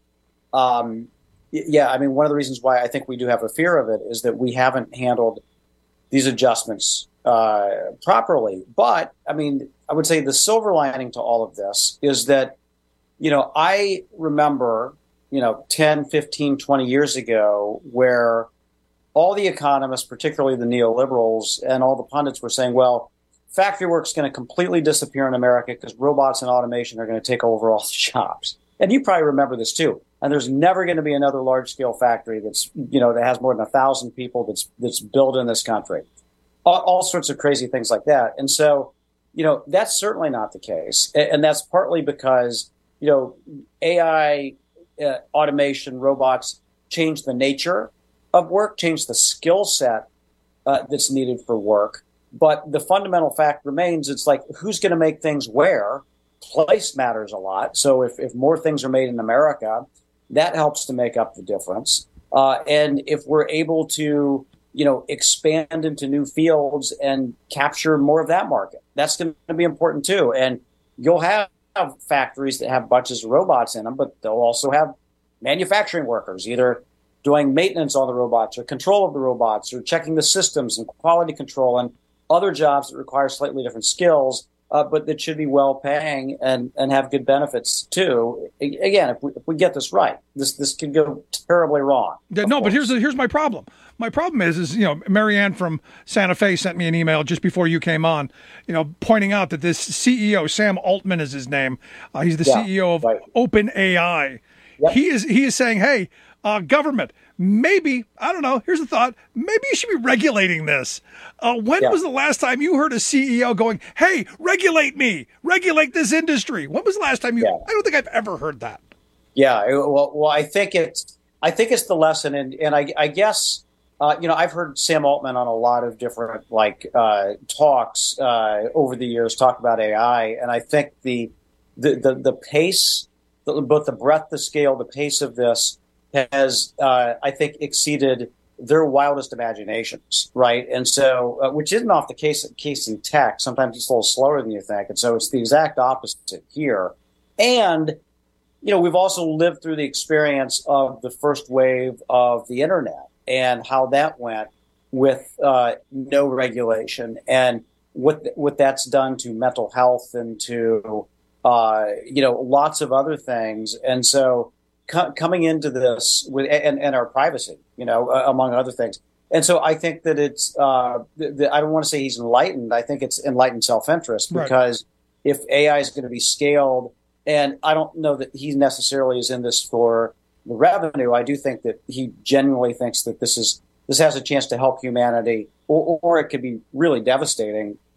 um, yeah, I mean, one of the reasons why I think we do have a fear of it is that we haven't handled these adjustments uh, properly. But I mean, I would say the silver lining to all of this is that, you know, I remember, you know, ten, fifteen, twenty years ago where all the economists, particularly the neoliberals and all the pundits were saying, well, factory work's going to completely disappear in America because robots and automation are going to take over all the jobs. And you probably remember this too. And there's never going to be another large scale factory that's, you know, that has more than a thousand people that's, that's built in this country. All, all sorts of crazy things like that. And so, you know, that's certainly not the case. And that's partly because, you know, A I, uh, automation, robots change the nature of work, change the skill set uh, that's needed for work. But the fundamental fact remains, it's like, who's going to make things where? Place matters a lot. So if, if more things are made in America, that helps to make up the difference. Uh, and if we're able to, you know, expand into new fields and capture more of that market, that's going to be important too. And you'll have factories that have bunches of robots in them, but they'll also have manufacturing workers, either doing maintenance on the robots or control of the robots or checking the systems and quality control and other jobs that require slightly different skills, uh, but that should be well paying and, and have good benefits too. Again, if we, if we get this right, this this could go terribly wrong. Yeah, no, course. But here's the, here's my problem. My problem is, is, you know, Marianne from Santa Fe sent me an email just before you came on, you know, pointing out that this C E O, Sam Altman is his name. Uh, he's the yeah, C E O of right. OpenAI. Yep. He is he is saying, hey, uh, government, maybe, I don't know, here's a thought, maybe you should be regulating this. Uh, when yeah. was the last time you heard a C E O going, hey, regulate me, regulate this industry? When was the last time you, yeah. I don't think I've ever heard that. Yeah, well, well I think it's, I think it's the lesson. And, and I, I guess, uh, you know, I've heard Sam Altman on a lot of different, like, uh, talks uh, over the years talk about A I. And I think the, the, the, the pace, the, both the breadth, the scale, the pace of this has, uh, I think, exceeded their wildest imaginations, right? And so, uh, which isn't off the case, case in tech. Sometimes it's a little slower than you think. And so it's the exact opposite here. And, you know, we've also lived through the experience of the first wave of the internet and how that went with uh, no regulation and what what that's done to mental health and to, uh, you know, lots of other things. And so, coming into this with and, and our privacy, you know, uh, among other things. And so I think that it's, uh, the, the, I don't want to say he's enlightened. I think it's enlightened self-interest because right. if A I is going to be scaled, and I don't know that he necessarily is in this for the revenue, I do think that he genuinely thinks that this is, this has a chance to help humanity, or, or it could be really devastating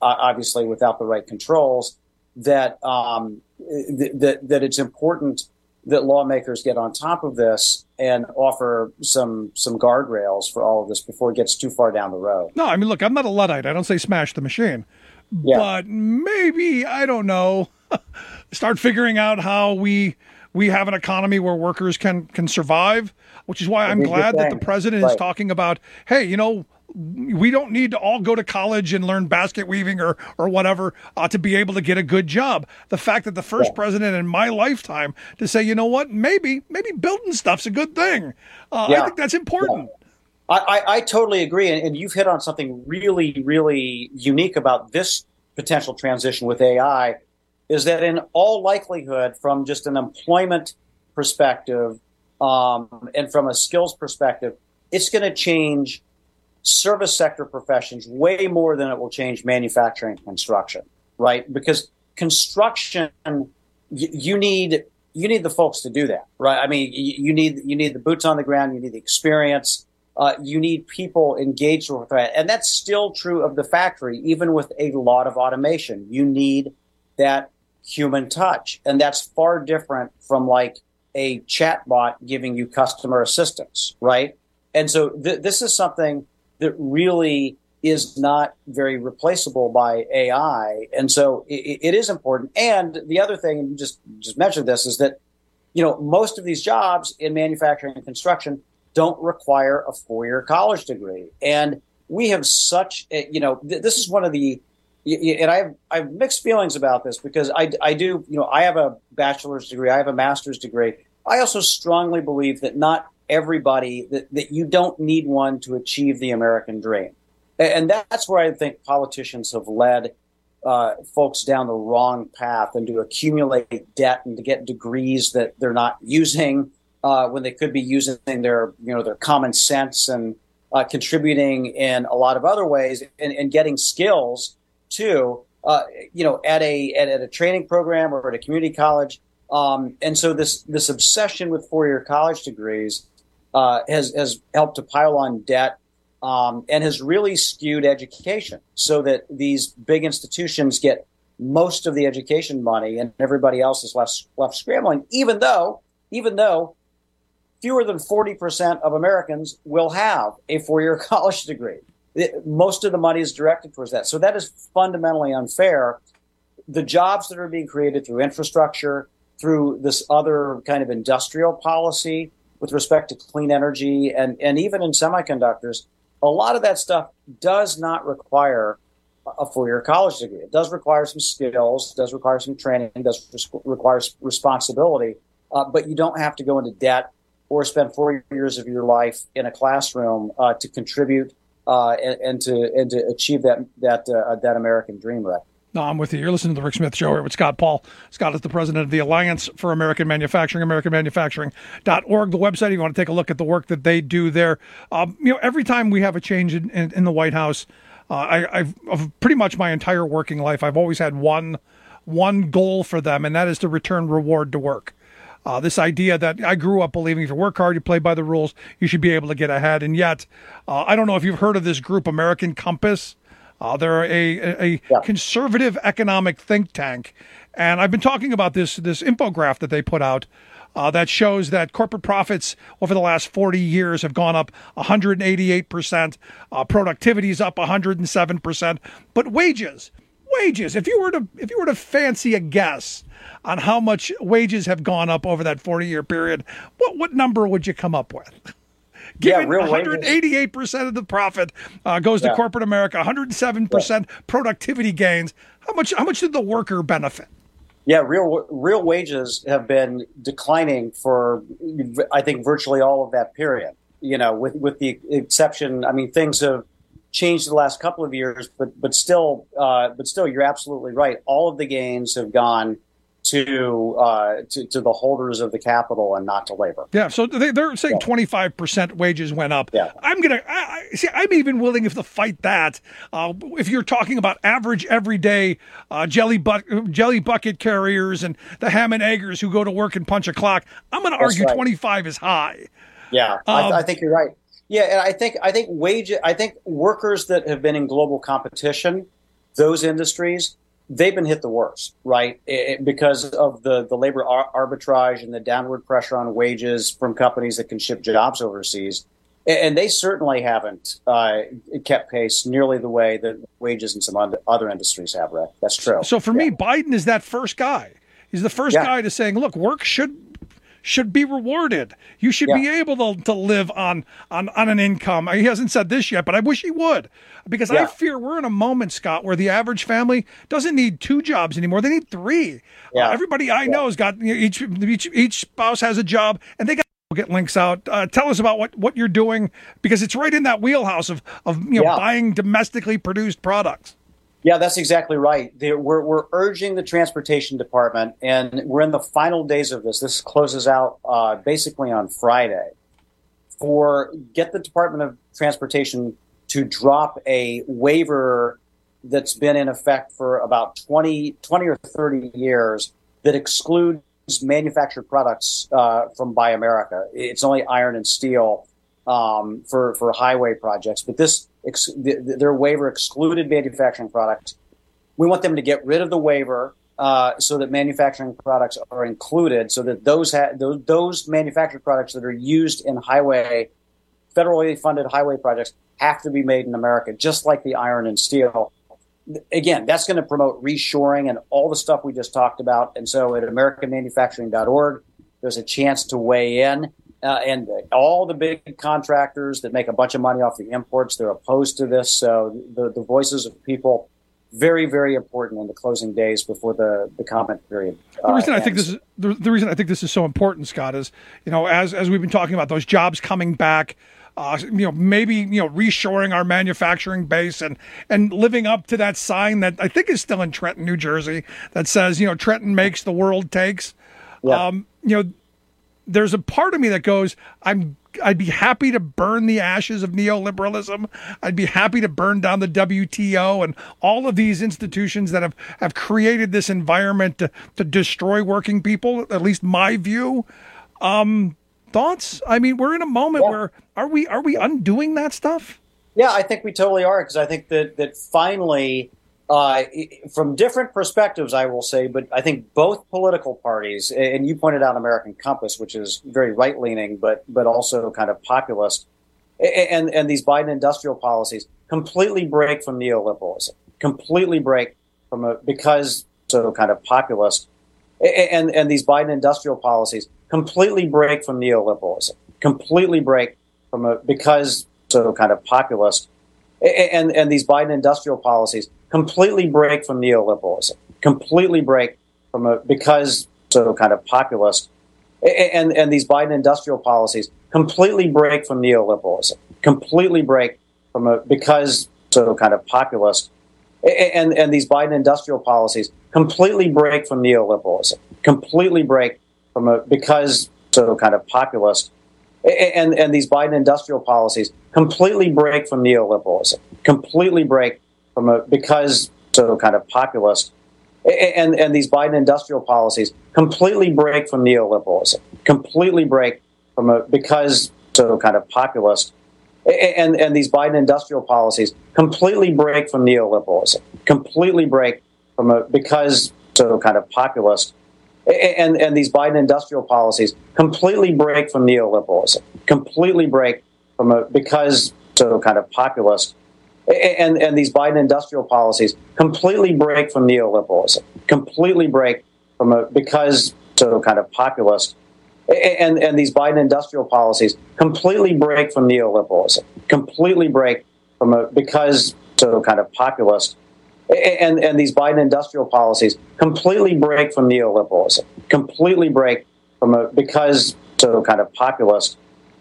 obviously without the right controls, that um, th- that that it's important that lawmakers get on top of this and offer some some guardrails for all of this before it gets too far down the road. No, I mean, look, I'm not a Luddite. I don't say smash the machine. Yeah. But maybe, I don't know, start figuring out how we we have an economy where workers can can survive, which is why I'm glad that the president is talking about, hey, you know, we don't need to all go to college and learn basket weaving or or whatever uh, to be able to get a good job. The fact that the first yeah. president in my lifetime to say, you know what, maybe maybe building stuff's a good thing. Uh, yeah. I think that's important. Yeah. I, I, I totally agree, and, and you've hit on something really, really unique about this potential transition with A I, is that in all likelihood, from just an employment perspective um, and from a skills perspective, it's going to change service sector professions way more than it will change manufacturing and construction, right? Because construction, y- you need you need the folks to do that, right? I mean, you, you need you need the boots on the ground, you need the experience. Uh, you need people engaged with that. And that's still true of the factory, even with a lot of automation. You need that human touch. And that's far different from like a chatbot giving you customer assistance, right? And so th- this is something that really is not very replaceable by A I. And so it, it is important. And the other thing, and you just, just mentioned this, is that, you know, most of these jobs in manufacturing and construction don't require a four-year college degree. And we have such, a, you know, th- this is one of the, and I have, I have mixed feelings about this because I, I do, you know, I have a bachelor's degree, I have a master's degree. I also strongly believe that not everybody, that, that you don't need one to achieve the American dream. And that's where I think politicians have led uh, folks down the wrong path and to accumulate debt and to get degrees that they're not using. Uh, when they could be using their, you know, their common sense and uh, contributing in a lot of other ways and, and getting skills too, uh, you know, at a at, at a training program or at a community college. Um, and so this this obsession with four-year college degrees uh, has has helped to pile on debt um, and has really skewed education so that these big institutions get most of the education money and everybody else is left left scrambling. Even though, even though. Fewer than forty percent of Americans will have a four-year college degree. It, most of the money is directed towards that. So that is fundamentally unfair. The jobs that are being created through infrastructure, through this other kind of industrial policy with respect to clean energy and, and even in semiconductors, a lot of that stuff does not require a four-year college degree. It does require some skills, does require some training, does require responsibility, uh, but you don't have to go into debt or spend four years of your life in a classroom uh, to contribute uh, and, and to and to achieve that that uh, that American dream, Rick. No, I'm with you. You're listening to the Rick Smith Show here with Scott Paul. Scott is the president of the Alliance for American Manufacturing, american manufacturing dot org, the website. If you want to take a look at the work that they do there. Um, you know, every time we have a change in, in, in the White House, uh, I, I've of pretty much my entire working life, I've always had one one goal for them, and that is to return reward to work. Uh, this idea that I grew up believing if you work hard, you play by the rules, you should be able to get ahead. And yet, uh, I don't know if you've heard of this group, American Compass. Uh, they're a, a, a yeah. conservative economic think tank. And I've been talking about this, this infographic that they put out uh, that shows that corporate profits over the last forty years have gone up one hundred eighty-eight percent. Uh, productivity is up one hundred seven percent. But wages, wages, if you were to if you were to fancy a guess on how much wages have gone up over that forty-year period, what what number would you come up with? Given yeah, one hundred eighty-eight percent of the profit uh, goes yeah. to corporate America, one hundred seven percent yeah. productivity gains, how much how much did the worker benefit? Yeah, real real wages have been declining for, I think, virtually all of that period. You know, with with the exception, I mean, things have changed the last couple of years, but but still, uh, but still, you're absolutely right. All of the gains have gone to uh, to, to the holders of the capital and not to labor. Yeah, so they, they're saying yeah. twenty-five percent wages went up. Yeah. I'm gonna I, I, see. I'm even willing if to fight that. Uh, if you're talking about average, everyday uh, jelly bu- jelly bucket carriers and the ham and eggers who go to work and punch a clock, I'm going to argue right. twenty-five is high. Yeah, um, I, I think you're right. Yeah, and I think I think wage I think workers that have been in global competition those industries, they've been hit the worst, right? It, because of the, the labor ar- arbitrage and the downward pressure on wages from companies that can ship jobs overseas. And they certainly haven't uh, kept pace nearly the way that wages in some other industries have, Rick. That's true. So for yeah. me, Biden is that first guy. He's the first yeah. guy to saying, look, work should should be rewarded. You should yeah. be able to, to live on, on, on an income. He hasn't said this yet, but I wish he would. Because yeah. I fear we're in a moment, Scott, where the average family doesn't need two jobs anymore. They need three. Yeah. Uh, everybody I yeah. know has got, you know, each, each each spouse has a job, and they got get links out. Uh, tell us about what, what you're doing, because it's right in that wheelhouse of, of you know yeah. buying domestically produced products. Yeah, that's exactly right. They, we're we're urging the Transportation Department, and we're in the final days of this. This closes out uh, basically on Friday. For get the Department of Transportation to drop a waiver that's been in effect for about twenty, twenty or thirty years that excludes manufactured products uh, from Buy America. It's only iron and steel um, for for highway projects, but this ex- the, their waiver excluded manufacturing products. We want them to get rid of the waiver uh, so that manufacturing products are included, so that those ha- those, those manufactured products that are used in highway, federally funded highway projects have to be made in America, just like the iron and steel. Again, that's going to promote reshoring and all the stuff we just talked about. And so at American Manufacturing dot org, there's a chance to weigh in. Uh, and all the big contractors that make a bunch of money off the imports, they're opposed to this. So the, the voices of people, very, very important in the closing days before the, the comment period. Uh, the reason I think this is the, the reason I think this is so important, Scott, is, you know, as as we've been talking about those jobs coming back, Uh, you know, maybe, you know, reshoring our manufacturing base and, and living up to that sign that I think is still in Trenton, New Jersey, that says, you know, Trenton makes, the world takes. Yeah. Um, you know, there's a part of me that goes, I'm, I'd be happy to burn the ashes of neoliberalism. I'd be happy to burn down the W T O and all of these institutions that have, have created this environment to, to destroy working people, at least my view. Um, Thoughts? I mean, we're in a moment yeah. where are we are we undoing that stuff? Yeah, I think we totally are, because I think that that finally, uh, from different perspectives, I will say, but I think both political parties, and you pointed out American Compass, which is very right leaning, but but also kind of populist, and and these Biden industrial policies completely break from neoliberalism, completely break from a, because so kind of populist, and and these Biden industrial policies completely break from neoliberalism, completely break from a, because so kind of populist, and and these Biden industrial policies completely break from neoliberalism, completely break from a, because so kind of populist, and and these Biden industrial policies completely break from neoliberalism, completely break from a, because so kind of populist, and and these Biden industrial policies completely break from neoliberalism, completely break from a, because so kind of populist, and and these Biden industrial policies completely break from neoliberalism, completely break from a, because so kind of populist, and and these Biden industrial policies completely break from neoliberalism, completely break from a, because so kind of populist, and and these Biden industrial policies completely break from neoliberalism, completely break from a, because so kind of populist. And and these Biden industrial policies completely break from neoliberalism, completely break from a, because so kind of populist, and and these Biden industrial policies completely break from neoliberalism, completely break from a, because so kind of populist, and and these Biden industrial policies completely break from neoliberalism, completely break from a, because so kind of populist. And and these Biden industrial policies completely break from neoliberalism, completely break from a, because so kind of populist,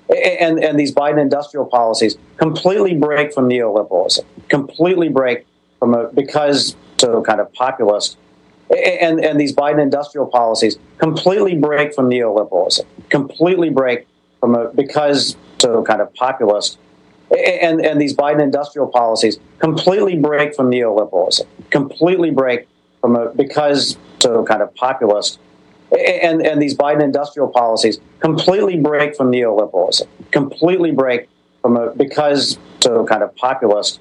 and and these Biden industrial policies completely break from neoliberalism, completely break from a, because so kind of populist, and and these Biden industrial policies completely break from neoliberalism, completely break from a, because so kind of populist. And and these Biden industrial policies completely break from neoliberalism, completely break from a, because so kind of populist, and and these Biden industrial policies completely break from neoliberalism, completely break from a, because so kind of populist,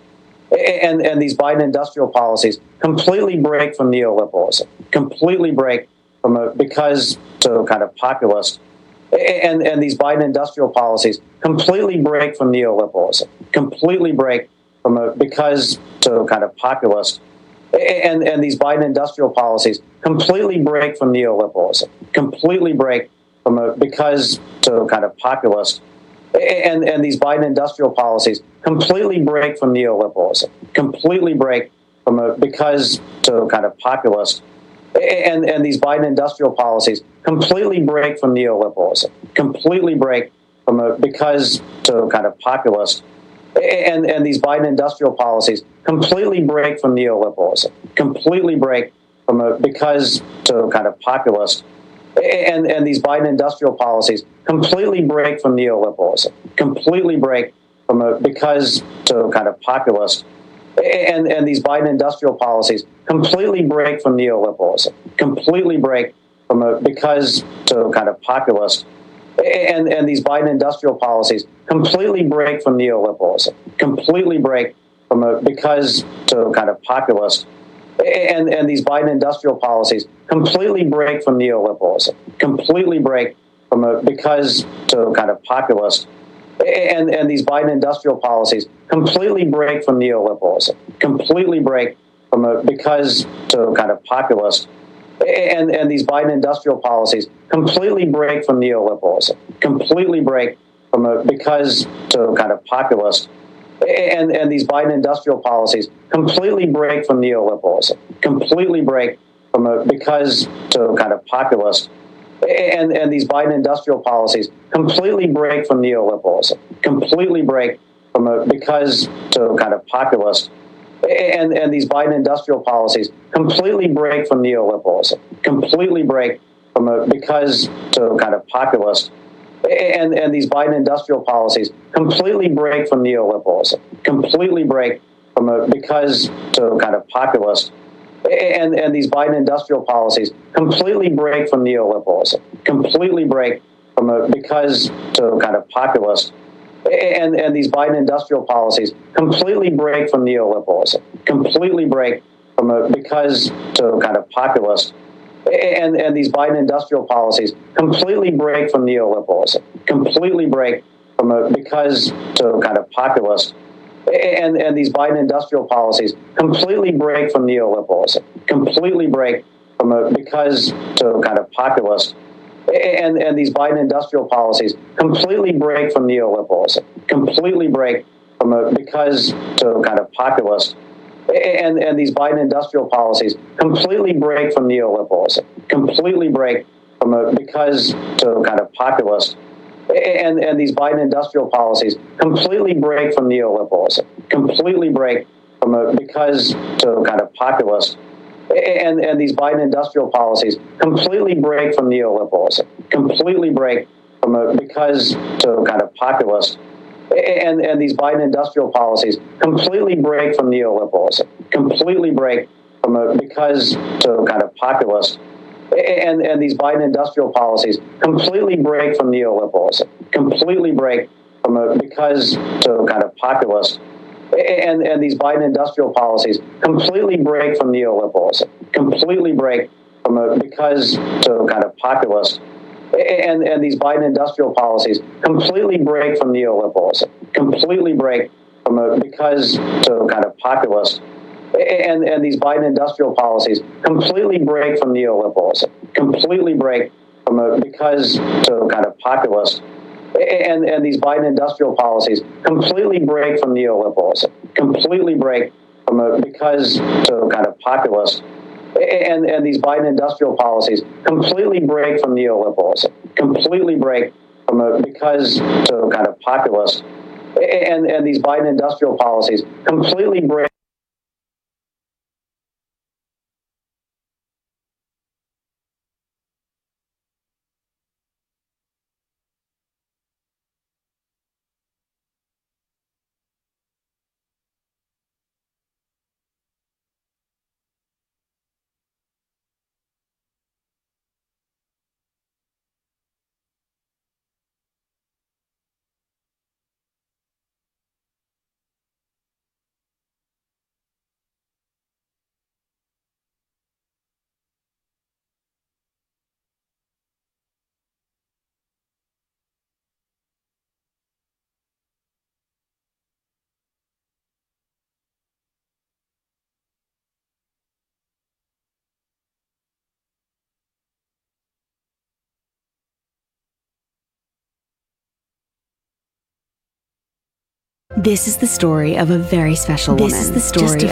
And, and these Biden industrial policies completely break from neoliberalism, completely break from a, because so kind of populist. And, and these Biden industrial policies completely break from neoliberalism, completely break from a, because so kind of populist. And, and these Biden industrial policies completely break from neoliberalism, completely break from a, because so kind of populist. And, and these Biden industrial policies completely break from neoliberalism, completely break from a, because so kind of populist. And, and these Biden industrial policies completely break from neoliberalism, completely break from a, because so kind of populist. And, and these Biden industrial policies completely break from neoliberalism, completely break from a, because so kind of populist. And, and these Biden industrial policies completely break from neoliberalism, completely break from a, because so kind of populist. And, and these Biden industrial policies completely break from neoliberalism, completely break from a, because so kind of populist. And, and these Biden industrial policies completely break from neoliberalism, completely break from a, because so kind of populist. And, and these Biden industrial policies completely break from neoliberalism, completely break from a, because so kind of populist. And, and these Biden industrial policies completely break from neoliberalism, completely break from a, because so kind of populist. And, and these Biden industrial policies completely break from neoliberalism, completely break from a, because so kind of populist. And, and these Biden industrial policies completely break from neoliberalism, completely break from a, because so kind of populist. And, and these Biden industrial policies completely break from neoliberalism, completely break from a, because so kind of populist. And, and these Biden industrial policies completely break from neoliberalism, completely break from a, because so kind of populist. And, and these Biden industrial policies completely break from neoliberalism, completely break from a, because so kind of populist. And, and these Biden industrial policies completely break from neoliberalism, completely break from a, because so kind of populist. And, and these Biden industrial policies completely break from neoliberalism, completely break from a, because so kind of populist. And, and these Biden industrial policies completely break from neoliberalism, completely break from a, because so kind of populist. And, and these Biden industrial policies completely break from neoliberalism, completely break from a, because so kind of populist. And, and these Biden industrial policies completely break from neoliberalism, completely break from a, because so kind of populist. And, and these Biden industrial policies completely break from neoliberalism, completely break from a, because so kind of populist. And, and these Biden industrial policies completely break from neoliberalism, completely break from a, because so kind of populist. And, and these Biden industrial policies completely break from neoliberalism, completely break from a, because so kind of populist. And, and these Biden industrial policies completely break from neoliberalism, completely break from a, because so kind of populist. And, and these Biden industrial policies completely break from neoliberalism, completely break from a, because so kind of populist. And, and these Biden industrial policies completely break from neoliberalism, completely break from a, because so kind of populist. And, and these Biden industrial policies completely break from neoliberalism, completely break from a, because so kind of populist. And, and these Biden industrial policies completely break from neoliberalism, completely break from a, because so kind of populist. And, and these Biden industrial policies completely break from neoliberalism, completely break from a, because so kind of populist. And, and these Biden industrial policies completely break from neoliberalism, completely break from a, because so kind of populist. And, and these Biden industrial policies completely break. This is the story of a very special woman. This is the story Just a